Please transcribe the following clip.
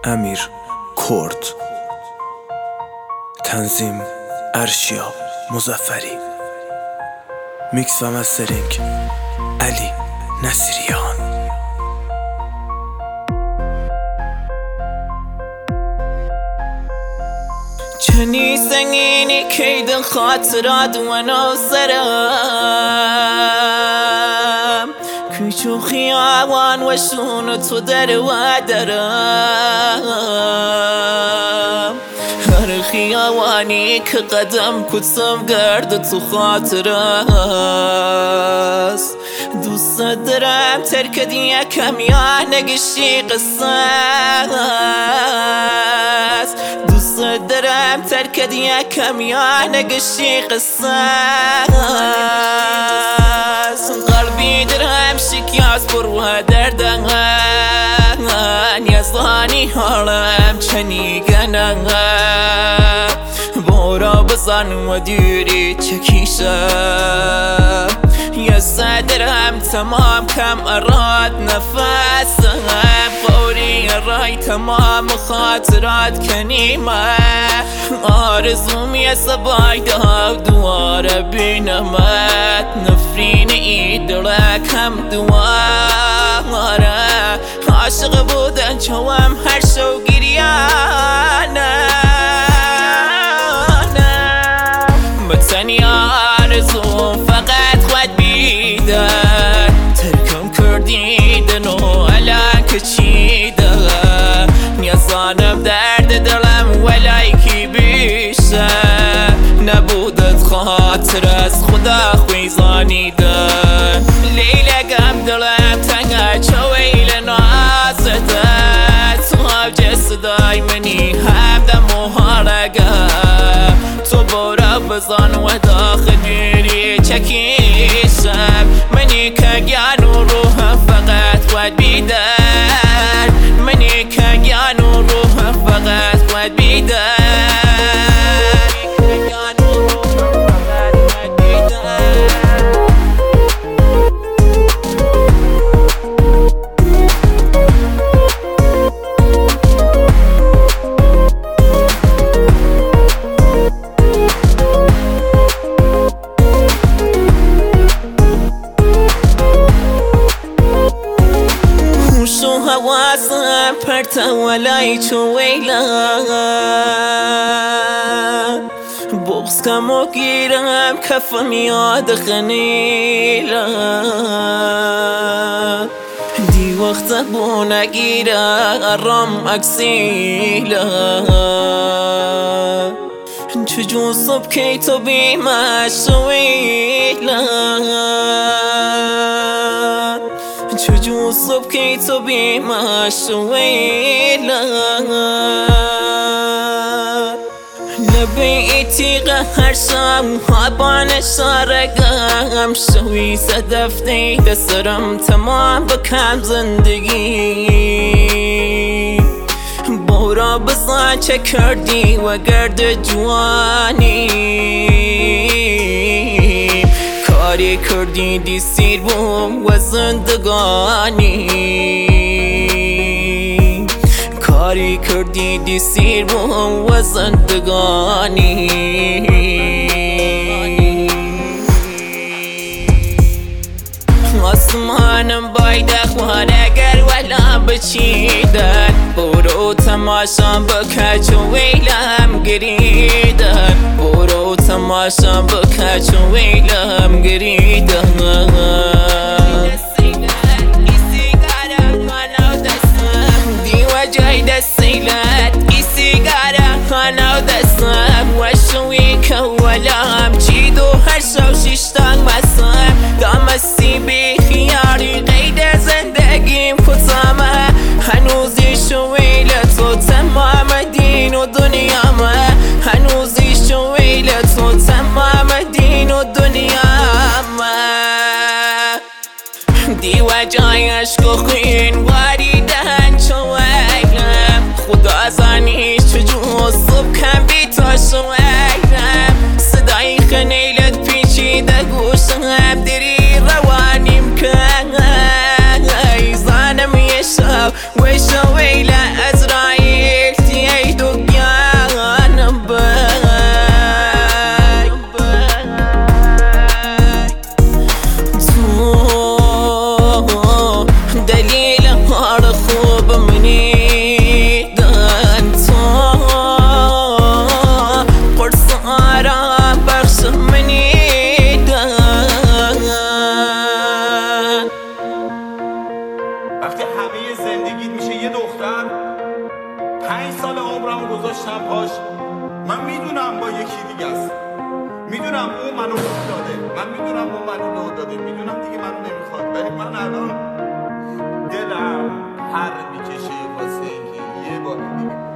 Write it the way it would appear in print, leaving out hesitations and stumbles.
امیر کرد. تنظیم ارشیا مظفری. میکس و مسترینگ علی نصیریان. چنی سنگینی کید خاطرات و نوسرم کوچو خیابان و شون تو در و درم هر خیابانی که قدم کتم گرد تو خاطر است دوست دارم ترک دیا کم یا نگشی قصه است دوست دارم ترک دیا کم یا نگشی قصه است قلبی درم شکیاز برو دردن یزدانی حالم چنی گنن بورا بزن و دیری چکیشم یا صدرم تمام کم اراد نفسم قوری رای تمام خاطرات کنیمه آرزوم یه سبای دا دواره بینمت نفرین ایدرک هم دواره عاشق بودن چوام هر شو گریانه بتنی آرزوم فقط خود بیدن ترکم کردیدن و الان کچیدن نیازانم درد دلم ولایکی بیشه نبودت خاطر از خدا خویزانیدن لیلگم دلم تنگه چویل نازدن تو آبجه صدای منی همدم و حالگم تو برا بزن و داخل بیری چکیشم منی که گیان و روحم فقط خود بیدن منی که گیان و روحم فقط خود بیدن حواسم پرتا ولای چو ویلا بغز کم و گیرم کفم یاد خنیلا دی وقت بو نگیره ارام اکسیلا چجون صبح کی تو بیمش ویلا چجون صبح کی تو بیمش ویلا لبی تیغه هر شام خوابان شارگم شوی صدفتی دسترم تمام بکم زندگی بورا بزن چه کردی و گرد جوانی کاری کردی دی سیر بوم و زندگانی کاری کردی دی سیر بوم و زندگانی آسمانم باید اخوان اگر ولا بچیدن برو تماشام بکچ و ویلم گریدن برو تماشام بکچ و ویلم گریدن دیو جای دستیلت ای سیگاره خانه و دستم و شوی که ولم چید و هر شو شیشتان بسم دامستی بی خیاری قید زندگیم کتامه هنوزی شویل تو تمام دین و دنیامه هنوزی شویل تو تمام دین و دنیامه دیو جای عشق و خوین واریدن چویلم خدا زنیش چجون صبح کم بی تو شویلم صدای خنیلت پیچیده گوشم دری روانیم که زانم یه شب و شویل ازرائیل گذاشتم پاش. من میدونم با یکی دیگه است، میدونم اون منو لو داده، من میدونم اون منو لو داده، میدونم دیگه منو نمیخواد، ولی من الان دلم پر میکشه واسه اینکه یه بار دیگه